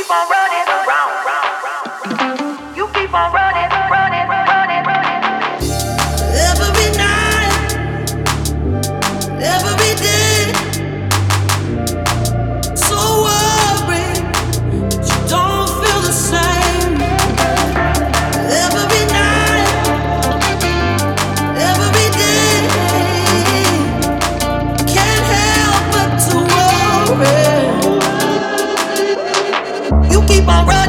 keep on running around, round, round. You keep on running, running, running, running. Every night, every day. So worried, but you don't feel the same. Every night, every day. Can't help but to worry. You keep on running.